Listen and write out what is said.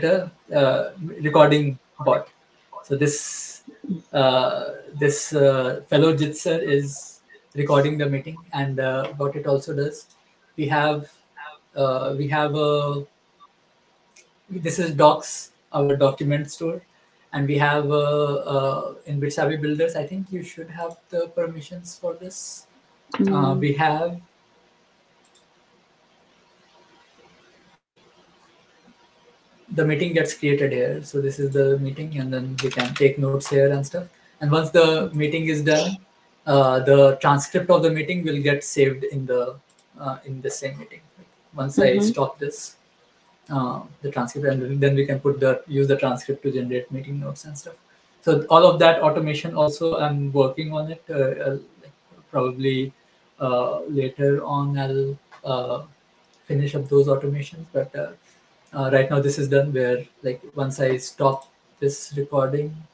recording bot. So this fellow Jitser is recording the meeting, and what it also does, we have a this is Docs, our document store, and we have in BitSavvy Builders. I think you should have the permissions for this. We have the meeting gets created here. So this is the meeting, and then we can take notes here and stuff. And once the meeting is done, the transcript of the meeting will get saved in the same meeting. Once I stop this, the transcript, and then we can use the transcript to generate meeting notes and stuff. So all of that automation also, I'm working on it. Like probably later on, I'll finish up those automations. But right now, this is done. Where like once I stop this recording,